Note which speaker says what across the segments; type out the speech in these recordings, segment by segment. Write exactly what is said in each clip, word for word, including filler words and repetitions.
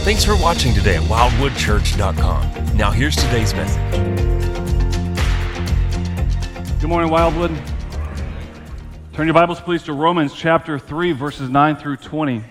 Speaker 1: Thanks for watching today at wildwood church dot com. Now here's today's message.
Speaker 2: Good morning, Wildwood. Turn your Bibles, please, to Romans chapter three, verses nine through twenty.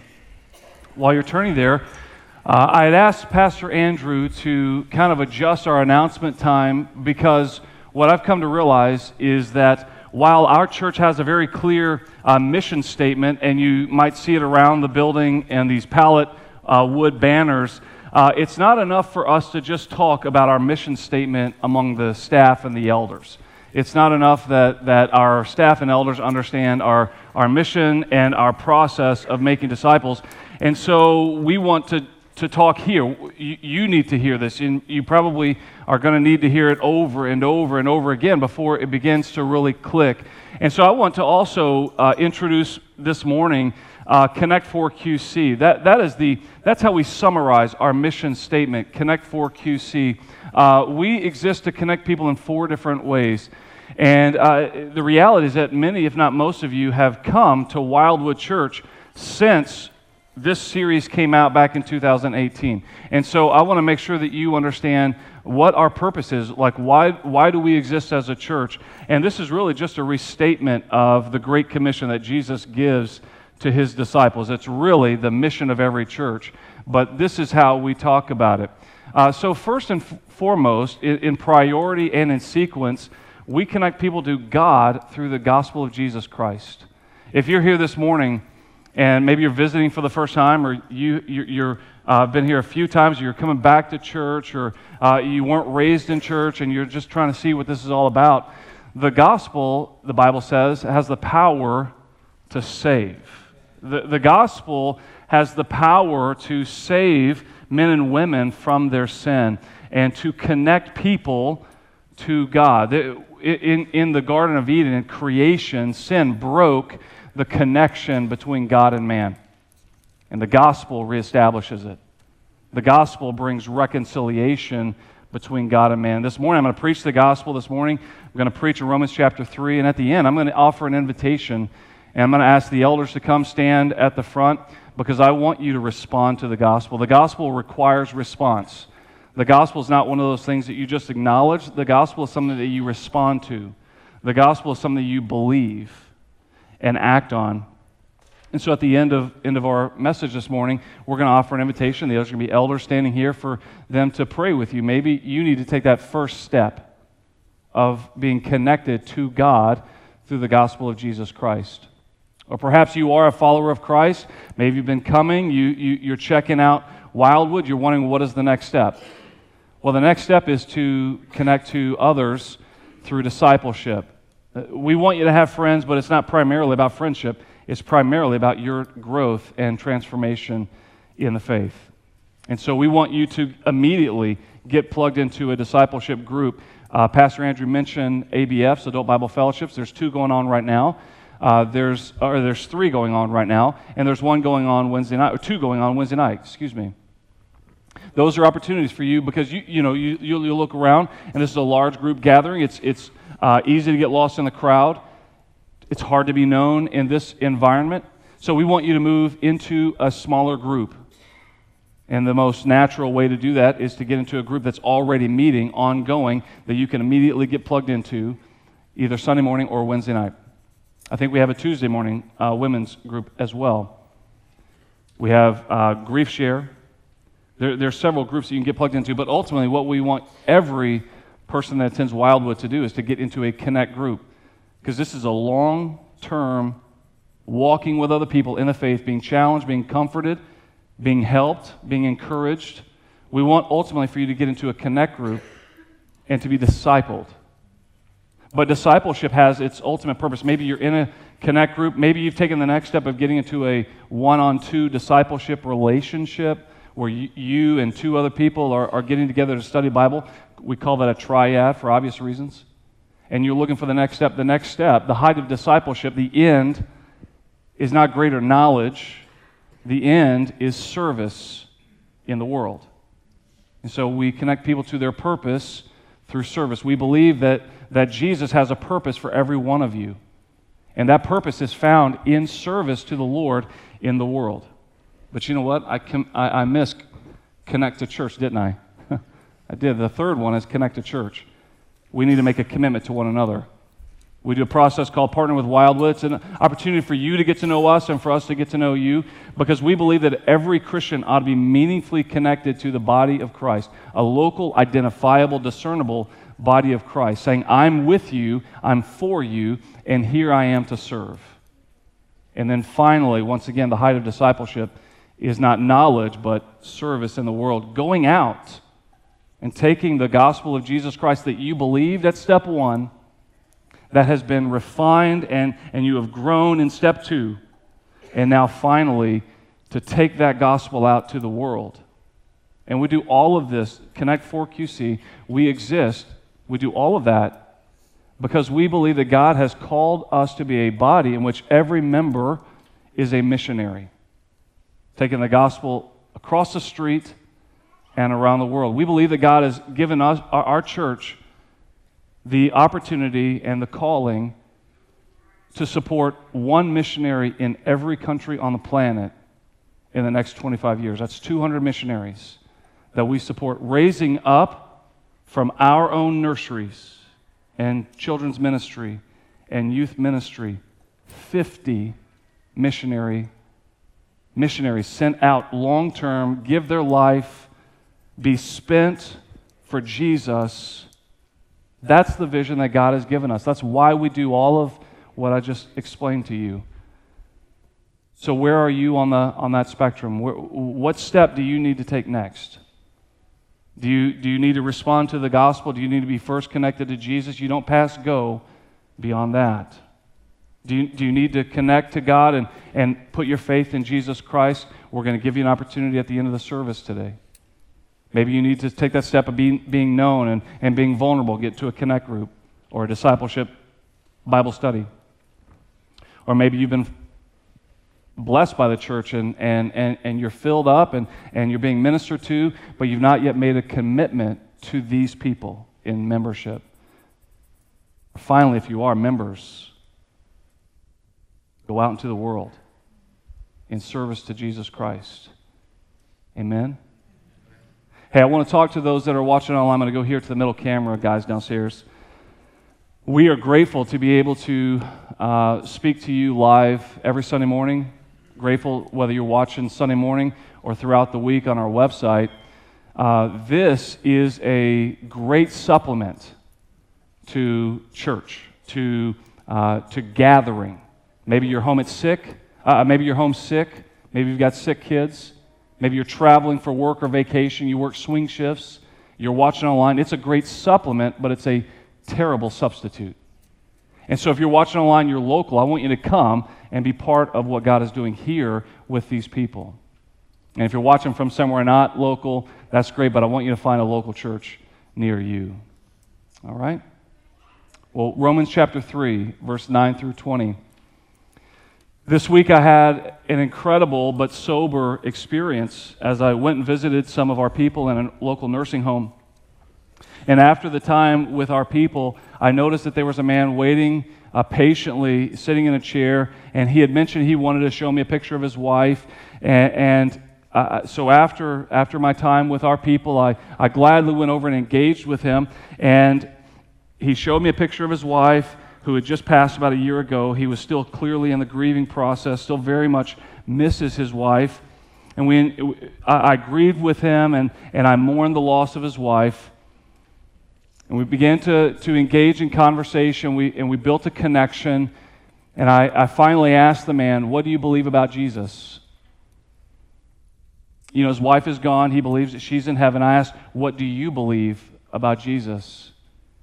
Speaker 2: While you're turning there, uh, I had asked Pastor Andrew to kind of adjust our announcement time because what I've come to realize is that while our church has a very clear uh, mission statement, and you might see it around the building and these pallet uh, wood banners, uh, it's not enough for us to just talk about our mission statement among the staff and the elders. It's not enough that, that our staff and elders understand our, our mission and our process of making disciples. And so we want to, to talk here. You, you need to hear this, and you probably are going to need to hear it over and over and over again before it begins to really click. And so I want to also uh, introduce this morning uh, Connect four Q C. That, that is the, that's how we summarize our mission statement, Connect four Q C. Uh, we exist to connect people in four different ways. And uh, the reality is that many, if not most of you, have come to Wildwood Church since this series came out back in two thousand eighteen. And so I want to make sure that you understand what our purpose is, like why, why do we exist as a church? And this is really just a restatement of the Great Commission that Jesus gives to his disciples. It's really the mission of every church, but this is how we talk about it. Uh, so first and f- foremost, in, in priority and in sequence, we connect people to God through the gospel of Jesus Christ. If you're here this morning and maybe you're visiting for the first time, or you, you, you're uh, been here a few times, or you're coming back to church, or uh, you weren't raised in church and you're just trying to see what this is all about, the gospel, the Bible says, has the power to save. The, the gospel has the power to save men and women from their sin and to connect people to God. In, in the Garden of Eden, in creation, sin broke the connection between God and man. And the gospel reestablishes it. The gospel brings reconciliation between God and man. This morning, I'm going to preach the gospel this morning. I'm going to preach in Romans chapter three, and at the end, I'm going to offer an invitation, and I'm going to ask the elders to come stand at the front because I want you to respond to the gospel. The gospel requires response. The gospel is not one of those things that you just acknowledge. The gospel is something that you respond to. The gospel is something you believe and act on. And so at the end of end of our message this morning, we're going to offer an invitation. There's going to be elders standing here for them to pray with you. Maybe you need to take that first step of being connected to God through the gospel of Jesus Christ. Or perhaps you are a follower of Christ. Maybe you've been coming, you, you, you're checking out Wildwood, you're wondering what is the next step. Well, the next step is to connect to others through discipleship. We want you to have friends, but it's not primarily about friendship. It's primarily about your growth and transformation in the faith. And so we want you to immediately get plugged into a discipleship group. Uh, Pastor Andrew mentioned A B Fs, Adult Bible Fellowships. There's two going on right now. Uh, there's or there's three going on right now, and there's one going on Wednesday night, or two going on Wednesday night, excuse me. Those are opportunities for you because you you know you you'll, you'll look around, and this is a large group gathering. It's it's uh, easy to get lost in the crowd. It's hard to be known in this environment. So we want you to move into a smaller group. And the most natural way to do that is to get into a group that's already meeting, ongoing, that you can immediately get plugged into, either Sunday morning or Wednesday night. I think we have a Tuesday morning uh, women's group as well. We have uh, Grief Share. There, there are several groups that you can get plugged into, but ultimately what we want every person that attends Wildwood to do is to get into a Connect group, because this is a long-term walking with other people in the faith, being challenged, being comforted, being helped, being encouraged. We want ultimately for you to get into a Connect group and to be discipled. But discipleship has its ultimate purpose. Maybe you're in a Connect group. Maybe you've taken the next step of getting into a one-on-two discipleship relationship where you, you and two other people are, are getting together to study Bible. We call that a triad for obvious reasons. And you're looking for the next step. The next step, the height of discipleship, the end is not greater knowledge. The end is service in the world. And so we connect people to their purpose through service. We believe that, that Jesus has a purpose for every one of you. And that purpose is found in service to the Lord in the world. But you know what? I, com- I, I miss connect to church, didn't I? I did. The third one is connect to church. We need to make a commitment to one another. We do a process called Partner with Wildwood. It's an opportunity for you to get to know us and for us to get to know you, because we believe that every Christian ought to be meaningfully connected to the body of Christ, a local, identifiable, discernible body of Christ, saying, I'm with you, I'm for you, and here I am to serve. And then finally, once again, the height of discipleship is not knowledge, but service in the world. Going out and taking the gospel of Jesus Christ that you believed at step one, that has been refined and, and you have grown in step two, and now finally to take that gospel out to the world. And we do all of this, Connect four Q C, we exist, we do all of that because we believe that God has called us to be a body in which every member is a missionary, taking the gospel across the street and around the world. We believe that God has given us, our, our church, the opportunity and the calling to support one missionary in every country on the planet in the next twenty-five years. That's two hundred missionaries that we support, raising up from our own nurseries and children's ministry and youth ministry, fifty missionary missionaries sent out long-term, give their life, be spent for Jesus. That's the vision that God has given us. That's why we do all of what I just explained to you. So where are you on the on that spectrum? Where, what step do you need to take next? Do you, do you need to respond to the gospel? Do you need to be first connected to Jesus? You don't pass go beyond that. Do you, do you need to connect to God and, and put your faith in Jesus Christ? We're going to give you an opportunity at the end of the service today. Maybe you need to take that step of being, being known and, and being vulnerable, get to a connect group or a discipleship Bible study. Or maybe you've been blessed by the church and, and, and, and you're filled up and, and you're being ministered to, but you've not yet made a commitment to these people in membership. Finally, if you are members, go out into the world in service to Jesus Christ. Amen? Hey, I want to talk to those that are watching online. I'm going to go here to the middle camera, guys downstairs. We are grateful to be able to uh, speak to you live every Sunday morning. Grateful whether you're watching Sunday morning or throughout the week on our website. Uh, this is a great supplement to church, to uh, to gathering. Maybe you're home at sick. Uh, maybe you're home sick. Maybe you've got sick kids. Maybe you're traveling for work or vacation. You work swing shifts. You're watching online. It's a great supplement, but it's a terrible substitute. And so if you're watching online, you're local, I want you to come and be part of what God is doing here with these people. And if you're watching from somewhere not local, that's great, but I want you to find a local church near you. All right? Well, Romans chapter three, verse nine through twenty. This week I had an incredible but sober experience as I went and visited some of our people in a local nursing home. And after the time with our people, I noticed that there was a man waiting uh, patiently, sitting in a chair, and he had mentioned he wanted to show me a picture of his wife. And, and uh, so after after my time with our people, I, I gladly went over and engaged with him, and he showed me a picture of his wife, who had just passed about a year ago. He was still clearly in the grieving process, still very much misses his wife. And we, I, I grieved with him, and, and I mourned the loss of his wife. And we began to, to engage in conversation, we, and we built a connection. And I, I finally asked the man, what do you believe about Jesus? You know, his wife is gone. He believes that she's in heaven. I asked, what do you believe about Jesus?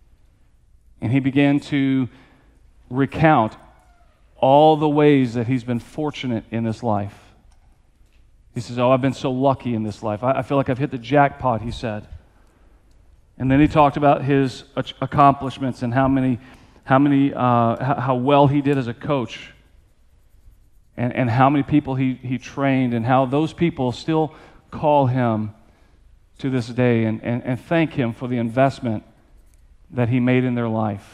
Speaker 2: And he began to recount all the ways that he's been fortunate in this life. He says, oh, I've been so lucky in this life. I, I feel like I've hit the jackpot, he said. And then he talked about his accomplishments and how many, how many, uh, how well he did as a coach, and, and how many people he, he trained, and how those people still call him to this day and, and, and thank him for the investment that he made in their life.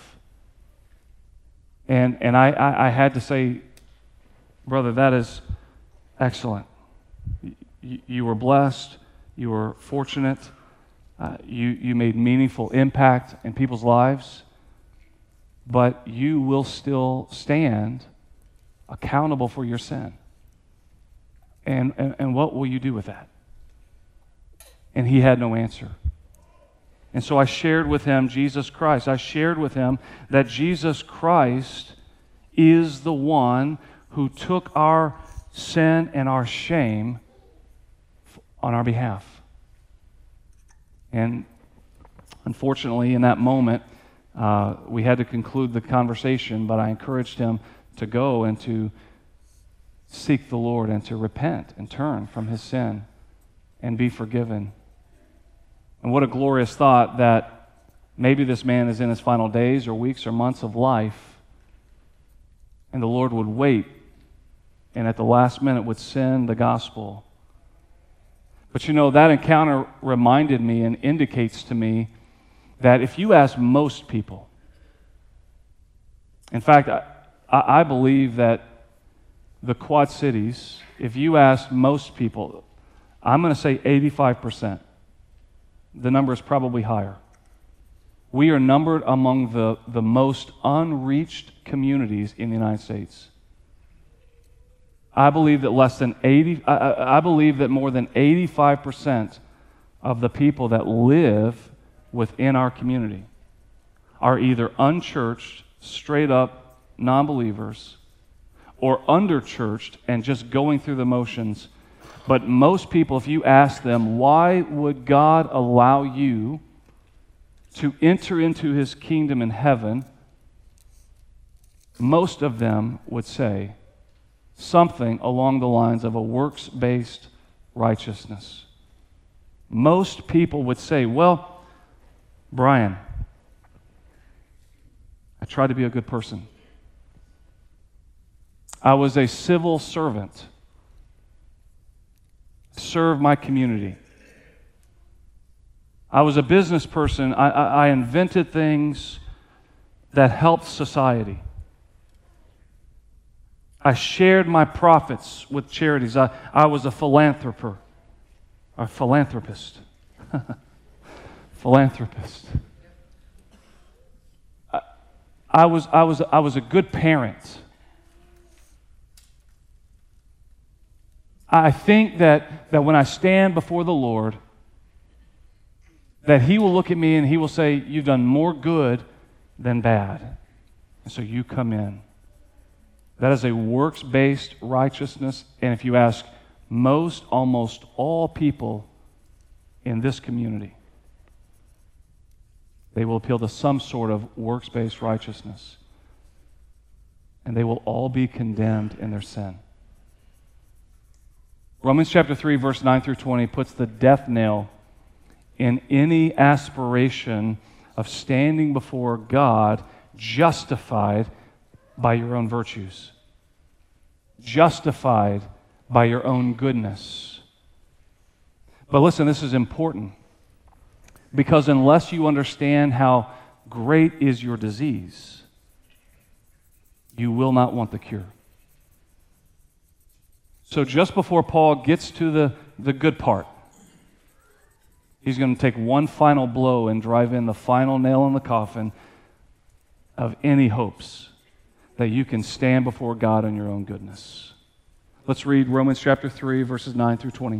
Speaker 2: And and I, I, I had to say, brother, that is excellent. You, you were blessed. You were fortunate. Uh, you, you made meaningful impact in people's lives. But you will still stand accountable for your sin. And, and, and what will you do with that? And he had no answer. And so I shared with him Jesus Christ. I shared with him that Jesus Christ is the one who took our sin and our shame on our behalf. And unfortunately, in that moment, uh, we had to conclude the conversation, but I encouraged him to go and to seek the Lord and to repent and turn from his sin and be forgiven. And what a glorious thought that maybe this man is in his final days or weeks or months of life, and the Lord would wait and at the last minute would send the gospel. But you know, that encounter reminded me and indicates to me that if you ask most people, in fact, I, I believe that the Quad Cities, if you ask most people, I'm going to say eighty-five percent. The number is probably higher. We are numbered among the, the most unreached communities in the United States. I believe that less than eighty, I, I believe that more than eighty-five percent of the people that live within our community are either unchurched, straight up non-believers, or underchurched and just going through the motions. But most people, if you ask them, why would God allow you to enter into his kingdom in heaven, most of them would say something along the lines of a works-based righteousness. Most people would say, well, Brian, I tried to be a good person. I was a civil servant. Serve my community. I was a business person. I, I, I invented things that helped society. I shared my profits with charities. I, I was a philanthropist. A philanthropist. philanthropist. I, I was I was I was a good parent. I think that, that when I stand before the Lord, that he will look at me and he will say, you've done more good than bad. And so you come in. That is a works-based righteousness. And if you ask most, almost all people in this community, they will appeal to some sort of works-based righteousness. And they will all be condemned in their sin. Romans chapter three, verse nine through twenty puts the death nail in any aspiration of standing before God justified by your own virtues, justified by your own goodness. But listen, this is important, because unless you understand how great is your disease, you will not want the cure. So just before Paul gets to the, the good part, he's going to take one final blow and drive in the final nail in the coffin of any hopes that you can stand before God in your own goodness. Let's read Romans chapter three, verses nine through twenty.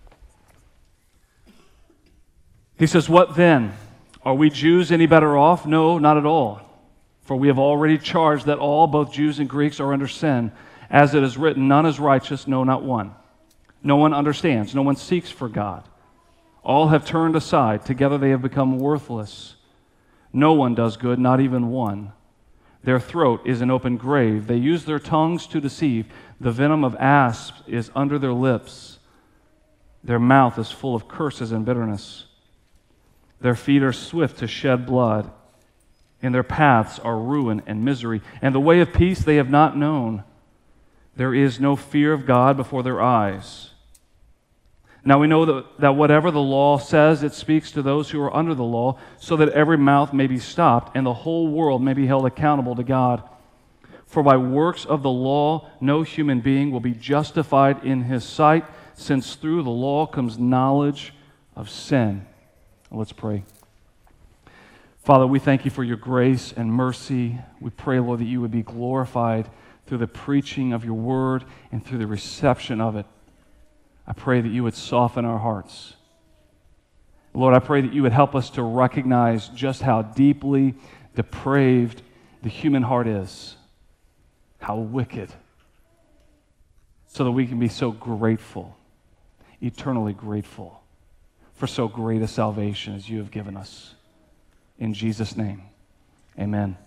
Speaker 2: He says, what then? Are we Jews any better off? No, not at all. For we have already charged that all, both Jews and Greeks, are under sin. As it is written, none is righteous, no, not one. No one understands, no one seeks for God. All have turned aside, together they have become worthless. No one does good, not even one. Their throat is an open grave. They use their tongues to deceive. The venom of asps is under their lips. Their mouth is full of curses and bitterness. Their feet are swift to shed blood. In their paths are ruin and misery, and the way of peace they have not known. There is no fear of God before their eyes. Now we know that, that whatever the law says, it speaks to those who are under the law, so that every mouth may be stopped, and the whole world may be held accountable to God. For by works of the law, no human being will be justified in his sight, since through the law comes knowledge of sin. Let's pray. Father, we thank you for your grace and mercy. We pray, Lord, that you would be glorified through the preaching of your word and through the reception of it. I pray that you would soften our hearts. Lord, I pray that you would help us to recognize just how deeply depraved the human heart is, how wicked, so that we can be so grateful, eternally grateful, for so great a salvation as you have given us. In Jesus' name, amen.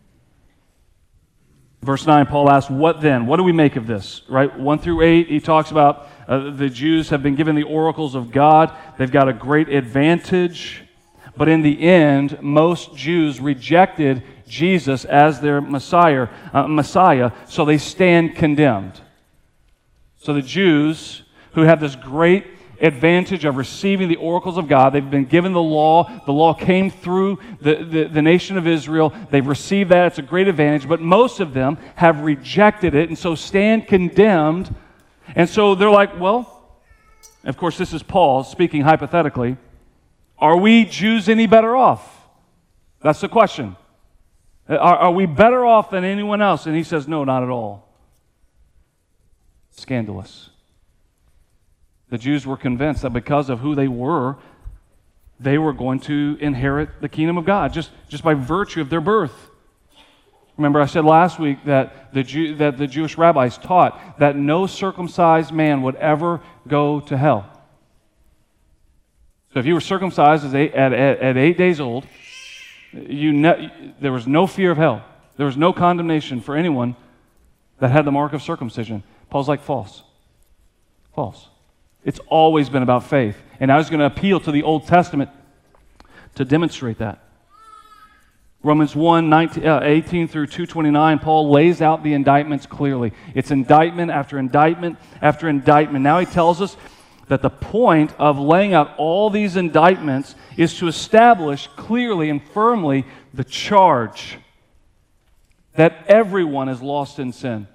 Speaker 2: Verse nine, Paul asks, what then? What do we make of this? Right? one through eight, he talks about uh, the Jews have been given the oracles of God. They've got a great advantage. But in the end, most Jews rejected Jesus as their Messiah, uh, Messiah, so they stand condemned. So the Jews who have this great advantage of receiving the oracles of God. They've been given the law. The law came through the, the, the nation of Israel. They've received that. It's a great advantage. But most of them have rejected it and so stand condemned. And so they're like, well, of course, this is Paul speaking hypothetically. Are we Jews any better off? That's the question. Are, are we better off than anyone else? And he says, no, not at all. Scandalous. The Jews were convinced that because of who they were, they were going to inherit the kingdom of God just, just by virtue of their birth. Remember, I said last week that the Jew, that the Jewish rabbis taught that no circumcised man would ever go to hell. So if you were circumcised at eight, at, at, at eight days old, you ne- there was no fear of hell. There was no condemnation for anyone that had the mark of circumcision. Paul's like, false. False. It's always been about faith. And I was going to appeal to the Old Testament to demonstrate that. Romans one, nineteen, uh, eighteen through two twenty-nine, Paul lays out the indictments clearly. It's indictment after indictment after indictment. Now he tells us that the point of laying out all these indictments is to establish clearly and firmly the charge that everyone is lost in sin.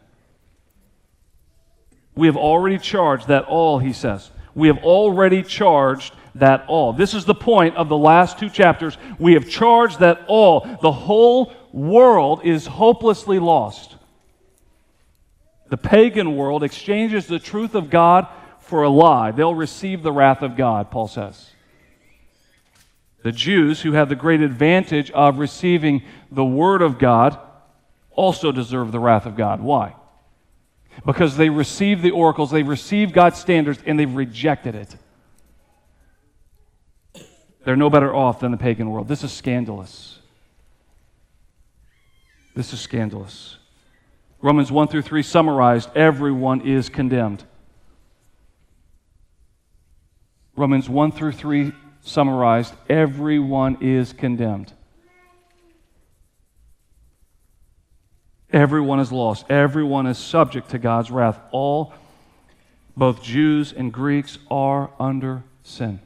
Speaker 2: We have already charged that all, he says. We have already charged that all. This is the point of the last two chapters. We have charged that all. The whole world is hopelessly lost. The pagan world exchanges the truth of God for a lie. They'll receive the wrath of God, Paul says. The Jews, who have the great advantage of receiving the Word of God, also deserve the wrath of God. Why? Because they received the oracles, they've received God's standards, and they've rejected it. They're no better off than the pagan world. This is scandalous. This is scandalous. Romans one through three summarized, everyone is condemned. Romans one through three summarized, everyone is condemned. Everyone is lost. Everyone is subject to God's wrath. All, both Jews and Greeks, are under sin.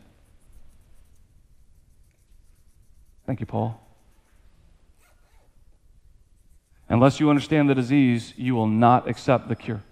Speaker 2: Thank you, Paul. Unless you understand the disease, you will not accept the cure.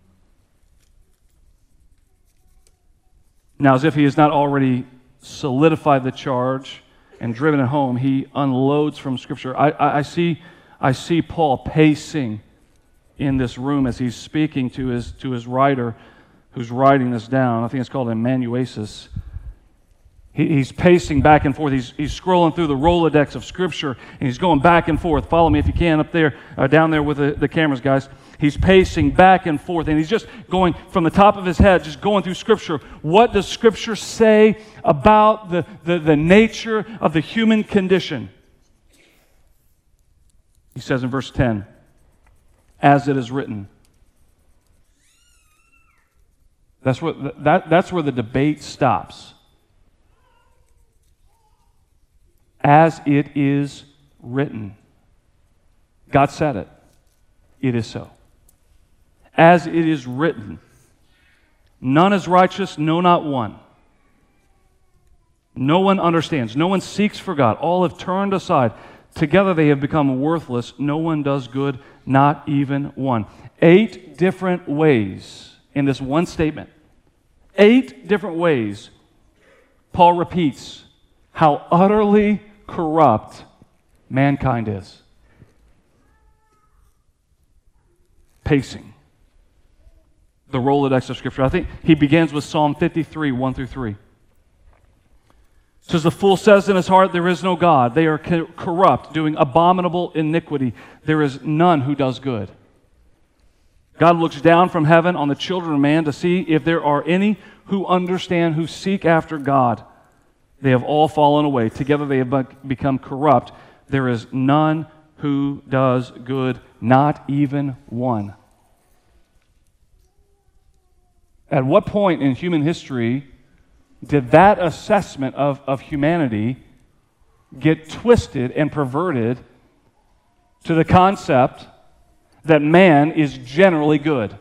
Speaker 2: Now, as if he has not already solidified the charge and driven it home, he unloads from Scripture. I, I, I see... I see Paul pacing in this room as he's speaking to his to his writer who's writing this down. I think it's called amanuensis. He, he's pacing back and forth. He's, he's scrolling through the Rolodex of Scripture, and he's going back and forth. Follow me if you can up there, uh, down there with the, the cameras, guys. He's pacing back and forth, and he's just going from the top of his head, just going through Scripture. What does Scripture say about the, the, the nature of the human condition? He says in verse ten, as it is written. That's where, that, that's where the debate stops. As it is written. God said it. It is so. As it is written. None is righteous, no, not one. No one understands. No one seeks for God. All have turned aside. Together they have become worthless. No one does good, not even one. Eight different ways in this one statement. Eight different ways Paul repeats how utterly corrupt mankind is. Pacing. The Rolodex of Scripture. I think he begins with Psalm fifty-three, one through three. It says, the fool says in his heart, there is no God. They are co- corrupt, doing abominable iniquity. There is none who does good. God looks down from heaven on the children of man to see if there are any who understand, who seek after God. They have all fallen away. Together they have become corrupt. There is none who does good, not even one. At what point in human history did that assessment of, of humanity get twisted and perverted to the concept that man is generally good?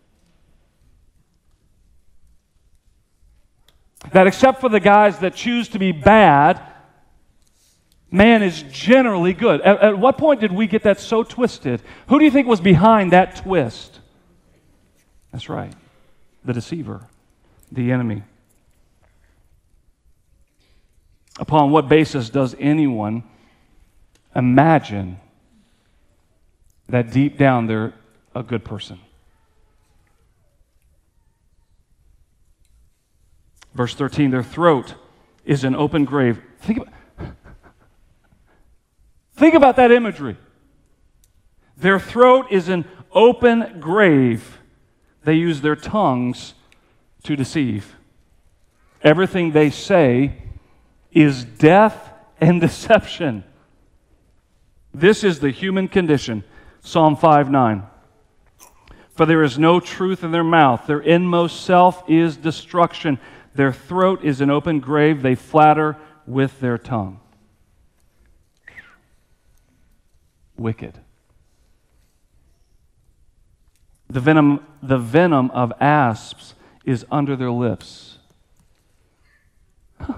Speaker 2: That except for the guys that choose to be bad, man is generally good. At, at what point did we get that so twisted? Who do you think was behind that twist? That's right, the deceiver, the enemy. Upon what basis does anyone imagine that deep down they're a good person? Verse thirteen, their throat is an open grave. Think about, think about that imagery. Their throat is an open grave. They use their tongues to deceive. Everything they say is death and deception. This is the human condition. Psalm five nine. For there is no truth in their mouth. Their inmost self is destruction. Their throat is an open grave. They flatter with their tongue. Wicked. The venom, the venom of asps is under their lips. Huh.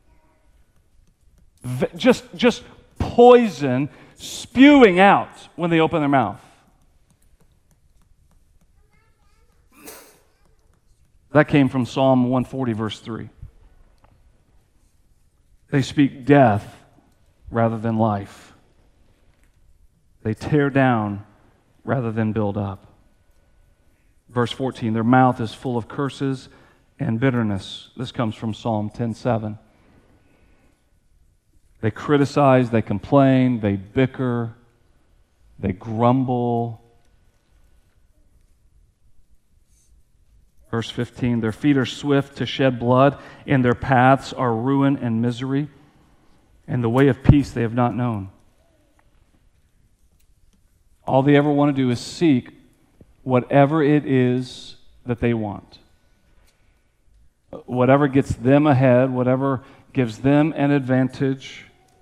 Speaker 2: V- just, just poison spewing out when they open their mouth. That came from Psalm one forty, verse three. They speak death rather than life. They tear down rather than build up. Verse fourteen, their mouth is full of curses and bitterness. This comes from Psalm ten seven. They criticize, they complain, they bicker, they grumble. Verse fifteen, their feet are swift to shed blood, and their paths are ruin and misery, and the way of peace they have not known. All they ever want to do is seek whatever it is that they want. Whatever gets them ahead, whatever gives them an advantage.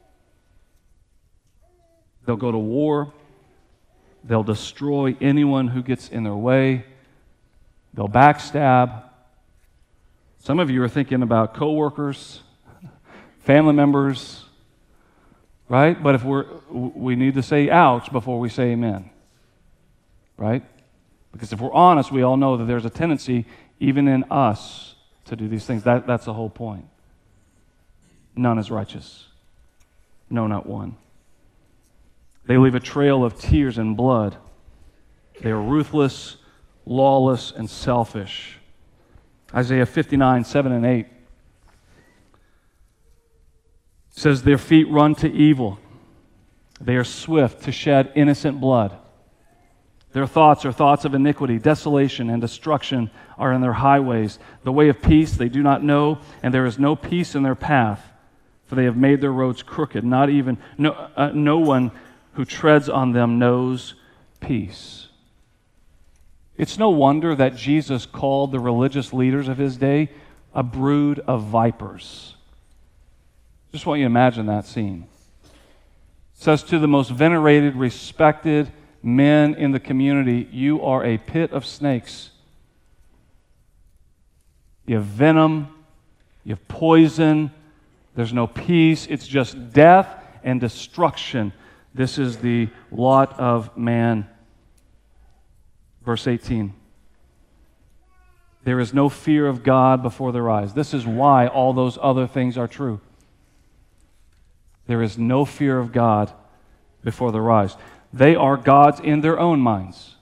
Speaker 2: They'll go to war. They'll destroy anyone who gets in their way. They'll backstab. Some of you are thinking about coworkers, family members, right? But if we're, we need to say ouch before we say amen, right? Because if we're honest, we all know that there's a tendency, even in us, to do these things. That, that's the whole point. None is righteous. No, not one. They leave a trail of tears and blood. They are ruthless, lawless, and selfish. Isaiah fifty-nine, seven and eight says, their feet run to evil. They are swift to shed innocent blood. Their thoughts are thoughts of iniquity. Desolation and destruction are in their highways. The way of peace they do not know, and there is no peace in their path, for they have made their roads crooked. Not even, no, uh, no one who treads on them knows peace. It's no wonder that Jesus called the religious leaders of his day a brood of vipers. Just want you to imagine that scene. It says to the most venerated, respected men in the community, you are a pit of snakes. You have venom, you have poison, there's no peace, it's just death and destruction. This is the lot of man. Verse eighteen. There is no fear of God before their eyes. This is why all those other things are true. There is no fear of God before their eyes. They are gods in their own minds.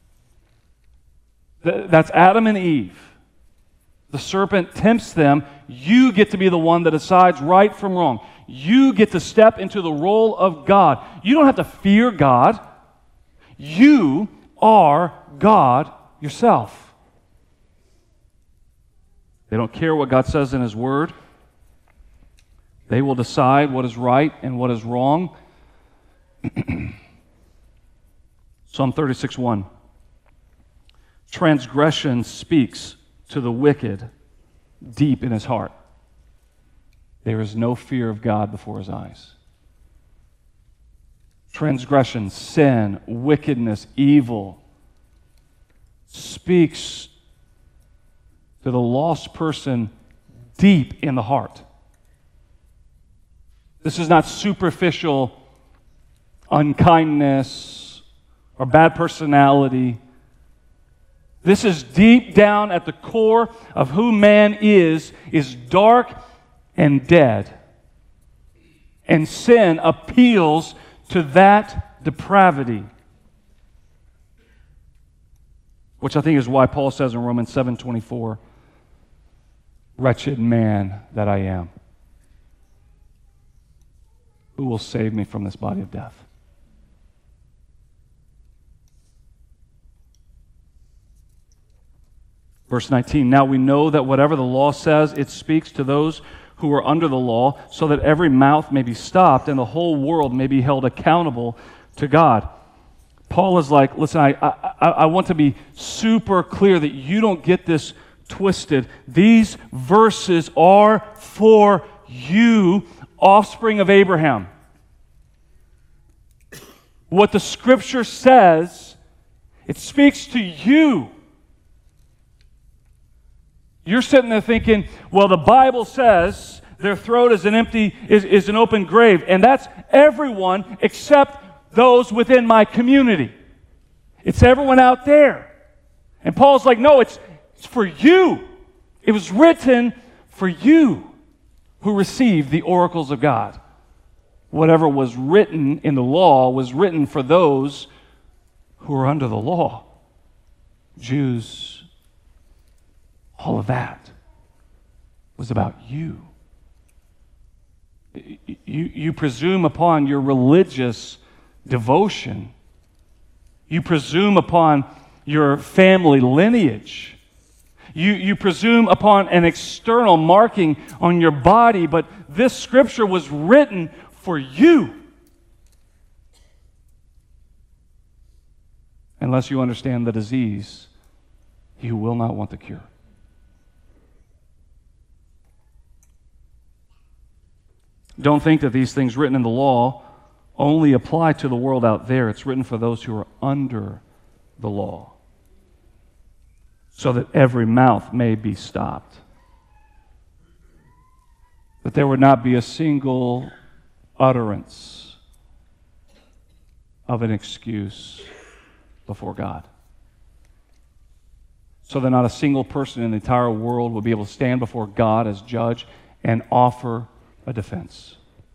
Speaker 2: That's Adam and Eve. The serpent tempts them. You get to be the one that decides right from wrong. You get to step into the role of God. You don't have to fear God. You are God yourself. They don't care what God says in His Word. They will decide what is right and what is wrong. Psalm thirty-six one. Transgression speaks to the wicked deep in his heart. There is no fear of God before his eyes. Transgression, sin, wickedness, evil speaks to the lost person deep in the heart. This is not superficial unkindness or bad personality. This is deep down at the core of who man is, is dark and dead. And sin appeals to that depravity. Which I think is why Paul says in Romans seven twenty-four, wretched man that I am, who will save me from this body of death? Verse nineteen, now we know that whatever the law says, it speaks to those who are under the law, so that every mouth may be stopped and the whole world may be held accountable to God. Paul is like, listen, I, I, I want to be super clear that you don't get this twisted. These verses are for you, offspring of Abraham. What the Scripture says, it speaks to you. You're sitting there thinking, well, the Bible says their throat is an empty, is, is an open grave. And that's everyone except those within my community. It's everyone out there. And Paul's like, no, it's, it's for you. It was written for you who received the oracles of God. Whatever was written in the law was written for those who are under the law. Jews, all of that was about you. You, you presume upon your religious devotion. You presume upon your family lineage. You, you presume upon an external marking on your body, but this Scripture was written for you. Unless you understand the disease, you will not want the cure. Don't think that these things written in the law only apply to the world out there. It's written for those who are under the law, so that every mouth may be stopped. That there would not be a single utterance of an excuse before God. So that not a single person in the entire world will be able to stand before God as judge and offer a defense.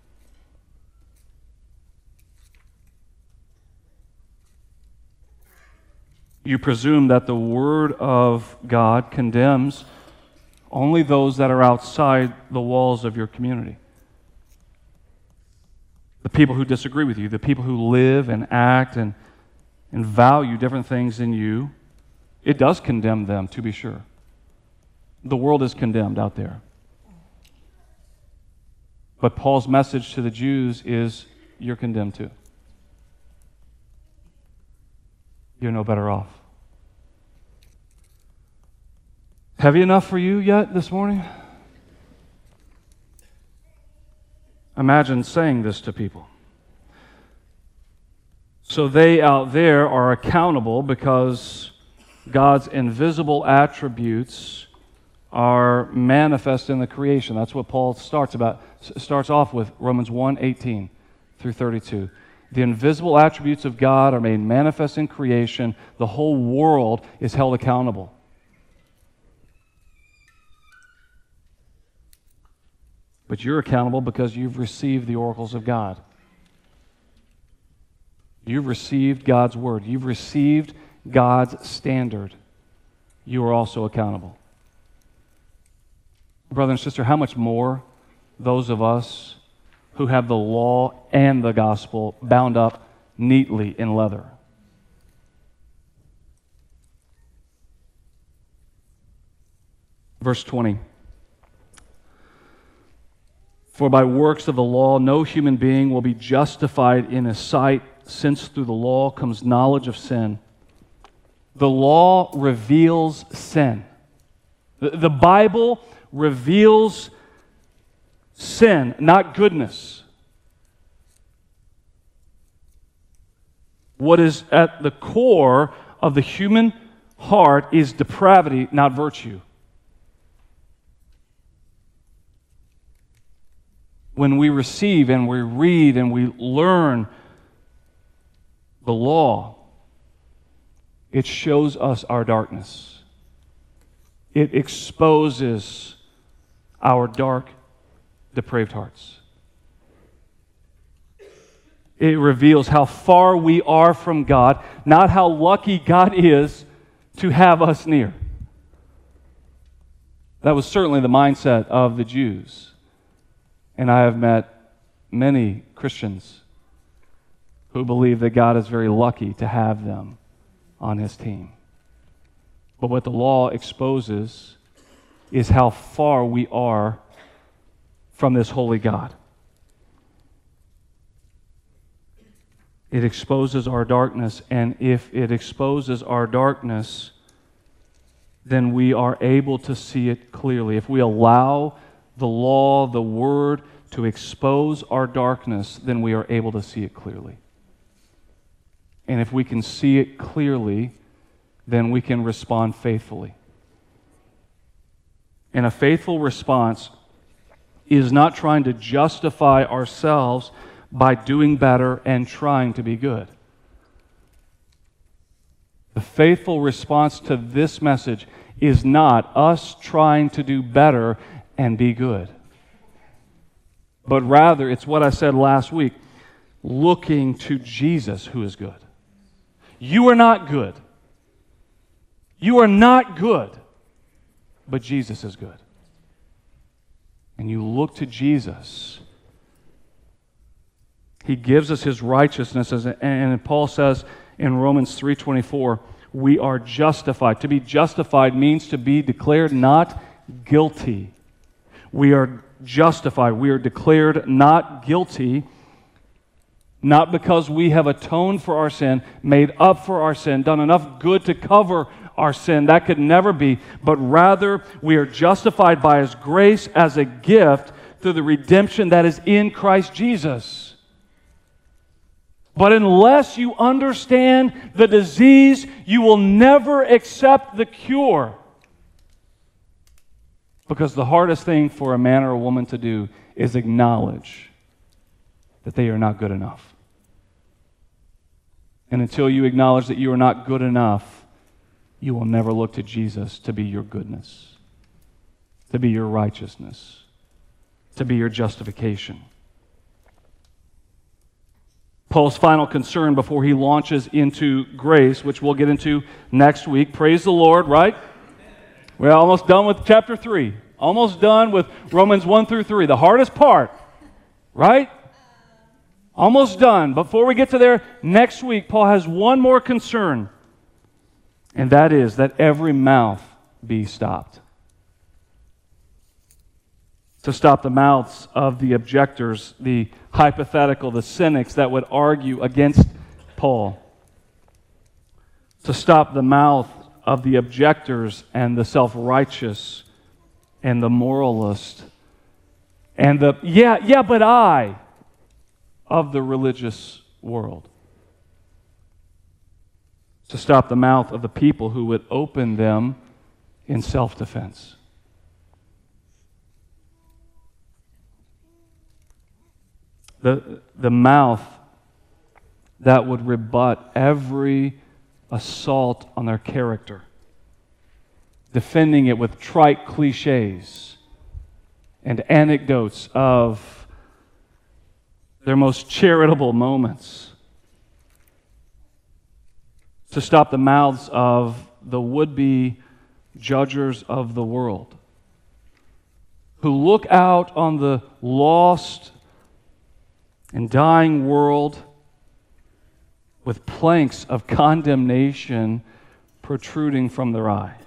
Speaker 2: You presume that the Word of God condemns only those that are outside the walls of your community. The people who disagree with you, the people who live and act and, and value different things than you. It does condemn them, to be sure. The world is condemned out there. But Paul's message to the Jews is, you're condemned too. You're no better off. Heavy enough for you yet this morning? Imagine saying this to people. So they out there are accountable because God's invisible attributes are manifest in the creation. That's what Paul starts about. Starts off with Romans one eighteen through thirty-two. The invisible attributes of God are made manifest in creation. The whole world is held accountable. But you're accountable because you've received the oracles of God. You've received God's word. You've received God's standard. You are also accountable. Brother and sister, how much more those of us who have the law and the gospel bound up neatly in leather. Verse twenty. For by works of the law no human being will be justified in his sight, since through the law comes knowledge of sin. The law reveals sin. The, the Bible reveals sin, not goodness. What is at the core of the human heart is depravity, not virtue. When we receive and we read and we learn the law, it shows us our darkness. It exposes our dark, depraved hearts. It reveals how far we are from God, not how lucky God is to have us near. That was certainly the mindset of the Jews. And I have met many Christians who believe that God is very lucky to have them on His team. But what the law exposes is how far we are from this holy God. It exposes our darkness, and if it exposes our darkness, then we are able to see it clearly. If we allow the law, the Word, to expose our darkness, then we are able to see it clearly. And if we can see it clearly, then we can respond faithfully. And a faithful response is not trying to justify ourselves by doing better and trying to be good. The faithful response to this message is not us trying to do better and be good. But rather, it's what I said last week, looking to Jesus who is good. You are not good. You are not good, but Jesus is good. And you look to Jesus. He gives us His righteousness, and Paul says in Romans three twenty-four, we are justified. To be justified means to be declared not guilty. We are justified. We are declared not guilty, not because we have atoned for our sin, made up for our sin, done enough good to cover our sin. That could never be. But rather, we are justified by His grace as a gift through the redemption that is in Christ Jesus. But unless you understand the disease, you will never accept the cure. Because the hardest thing for a man or a woman to do is acknowledge that they are not good enough. And until you acknowledge that you are not good enough, you will never look to Jesus to be your goodness, to be your righteousness, to be your justification. Paul's final concern before he launches into grace, which we'll get into next week. Praise the Lord, right? We're almost done with chapter three. Almost done with Romans one through three. The hardest part, right? Almost done. Before we get to there, next week, Paul has one more concern. And that is that every mouth be stopped. To stop the mouths of the objectors, the hypothetical, the cynics that would argue against Paul. To stop the mouth of the objectors and the self-righteous and the moralist and the, yeah, yeah, but I, of the religious world. To stop the mouth of the people who would open them in self-defense. The, the mouth that would rebut every assault on their character, defending it with trite cliches and anecdotes of their most charitable moments, to stop the mouths of the would-be judgers of the world, who look out on the lost and dying world with planks of condemnation protruding from their eye,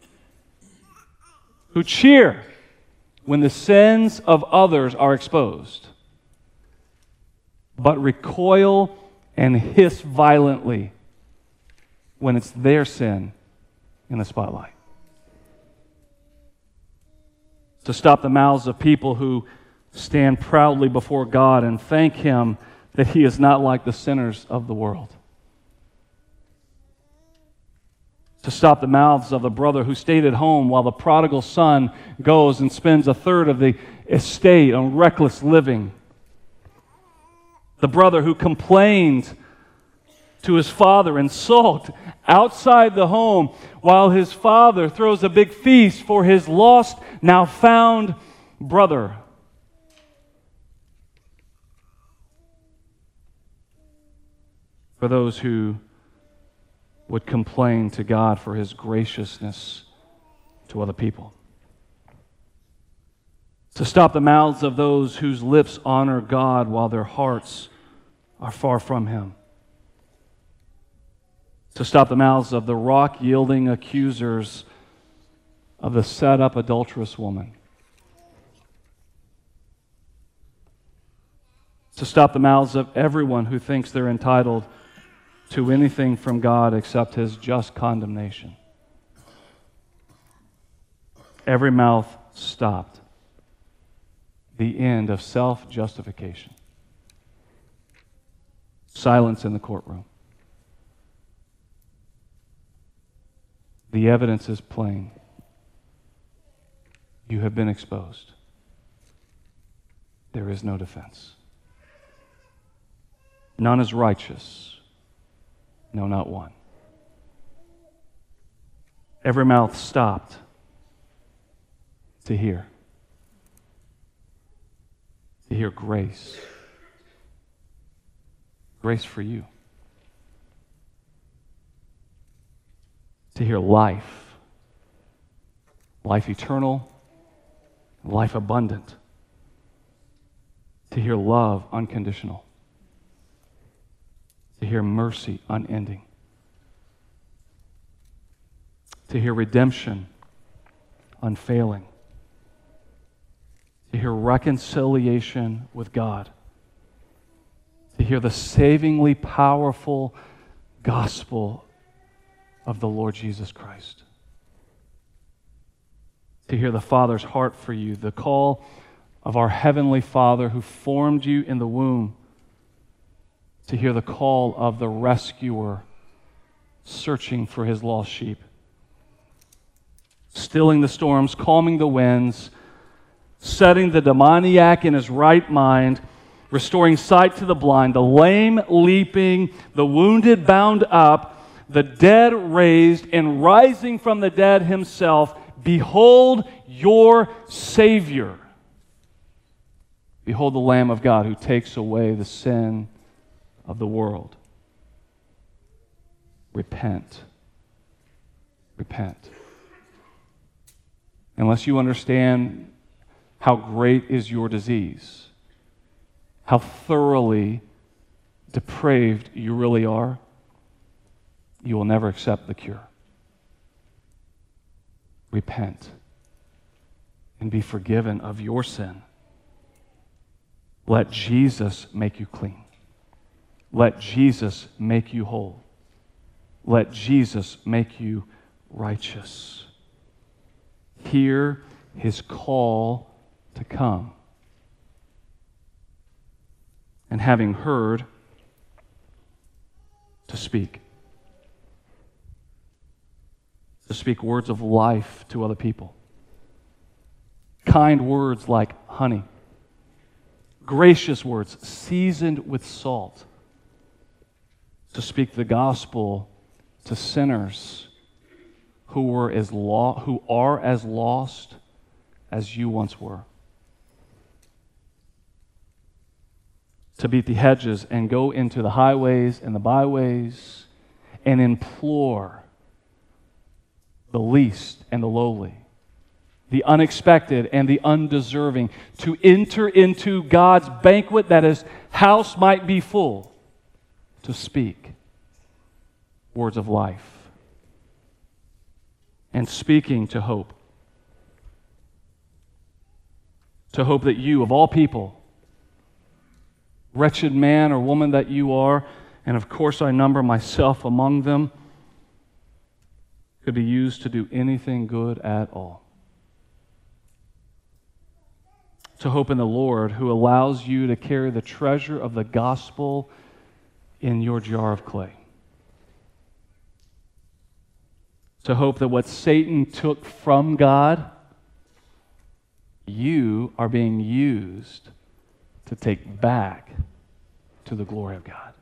Speaker 2: who cheer when the sins of others are exposed, but recoil and hiss violently when it's their sin in the spotlight. To stop the mouths of people who stand proudly before God and thank Him that He is not like the sinners of the world. To stop the mouths of the brother who stayed at home while the prodigal son goes and spends a third of the estate on reckless living. The brother who complained to his father and sulked outside the home while his father throws a big feast for his lost, now found brother. For those who would complain to God for His graciousness to other people. To stop the mouths of those whose lips honor God while their hearts are far from Him. To stop the mouths of the rock-yielding accusers of the set-up adulterous woman. To stop the mouths of everyone who thinks they're entitled to anything from God except His just condemnation. Every mouth stopped. The end of self-justification. Silence in the courtroom. The evidence is plain. You have been exposed. There is no defense. None is righteous. No, not one. Every mouth stopped to hear. To hear grace. Grace for you. To hear life. Life eternal. Life abundant. To hear love unconditional. To hear mercy unending. To hear redemption unfailing. To hear reconciliation with God. To hear the savingly powerful gospel of the Lord Jesus Christ. To hear the Father's heart for you, the call of our Heavenly Father who formed you in the womb. To hear the call of the rescuer searching for his lost sheep. Stilling the storms, calming the winds, setting the demoniac in his right mind, restoring sight to the blind, the lame leaping, the wounded bound up, the dead raised, and rising from the dead Himself. Behold your Savior. Behold the Lamb of God who takes away the sin of the world. Repent. Repent. Unless you understand how great is your disease, how thoroughly depraved you really are, you will never accept the cure. Repent and be forgiven of your sin. Let Jesus make you clean. Let Jesus make you whole. Let Jesus make you righteous. Hear His call to come. And having heard, to speak. To speak words of life to other people. Kind words like honey. Gracious words seasoned with salt. To speak the gospel to sinners who were as lo- who are as lost as you once were. to beat the hedges and go into the highways and the byways and implore the least and the lowly, the unexpected and the undeserving, to enter into God's banquet that His house might be full, to speak words of life and speaking to hope. To hope that you, of all people, wretched man or woman that you are, and of course I number myself among them, could be used to do anything good at all. To hope in the Lord, who allows you to carry the treasure of the gospel in your jar of clay. To hope that what Satan took from God, you are being used to take back to the glory of God.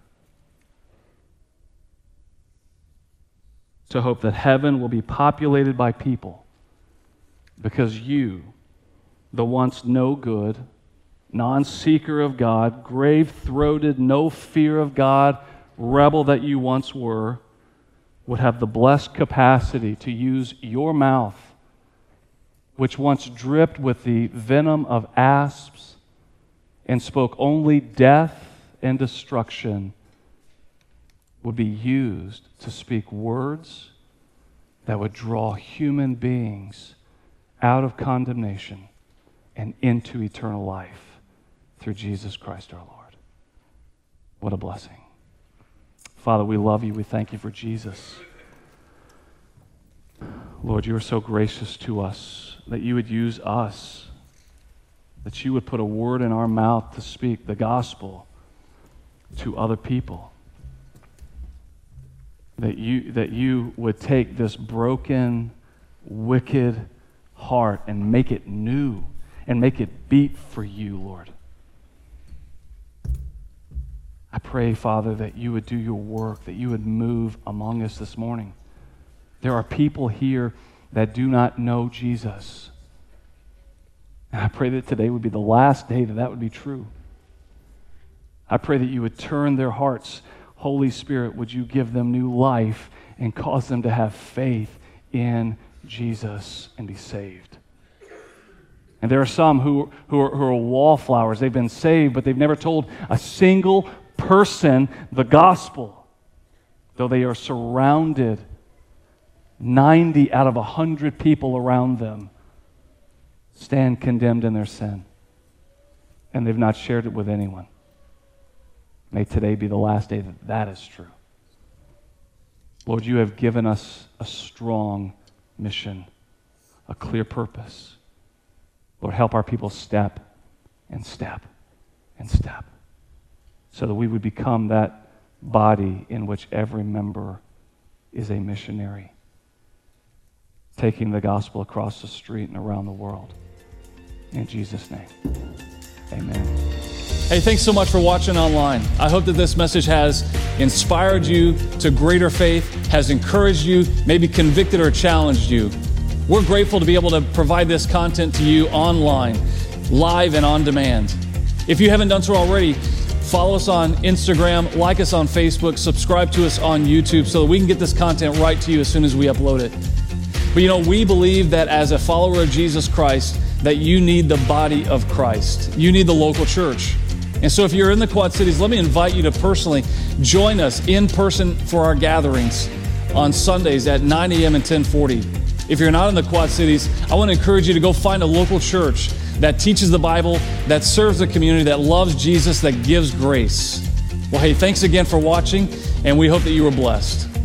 Speaker 2: To hope that heaven will be populated by people because you, the once no good, non-seeker of God, grave-throated, no fear of God, rebel that you once were, would have the blessed capacity to use your mouth, which once dripped with the venom of asps and spoke only death and destruction, would be used to speak words that would draw human beings out of condemnation and into eternal life through Jesus Christ our Lord. What a blessing. Father, we love you. We thank you for Jesus. Lord, you are so gracious to us that you would use us, that you would put a word in our mouth to speak the gospel to other people, that you, that you would take this broken, wicked heart and make it new and make it beat for you, Lord. I pray, Father, that you would do your work, that you would move among us this morning. There are people here that do not know Jesus. And I pray that today would be the last day that that would be true. I pray that you would turn their hearts. Holy Spirit, would you give them new life and cause them to have faith in Jesus and be saved. And there are some who, who, are, who are wallflowers. They've been saved, but they've never told a single person the gospel, though they are surrounded, ninety out of one hundred people around them stand condemned in their sin, and they've not shared it with anyone. May today be the last day that that is true. Lord, you have given us a strong mission, a clear purpose. Lord, help our people step and step and step so that we would become that body in which every member is a missionary, taking the gospel across the street and around the world. In Jesus' name, amen.
Speaker 3: Hey, thanks so much for watching online. I hope that this message has inspired you to greater faith, has encouraged you, maybe convicted or challenged you. We're grateful to be able to provide this content to you online, live and on demand. If you haven't done so already, follow us on Instagram, like us on Facebook, subscribe to us on YouTube so that we can get this content right to you as soon as we upload it. But you know, we believe that as a follower of Jesus Christ, that you need the body of Christ. You need the local church. And so if you're in the Quad Cities, let me invite you to personally join us in person for our gatherings on Sundays at nine a.m. and ten forty. If you're not in the Quad Cities, I want to encourage you to go find a local church that teaches the Bible, that serves the community, that loves Jesus, that gives grace. Well, hey, thanks again for watching, and we hope that you were blessed.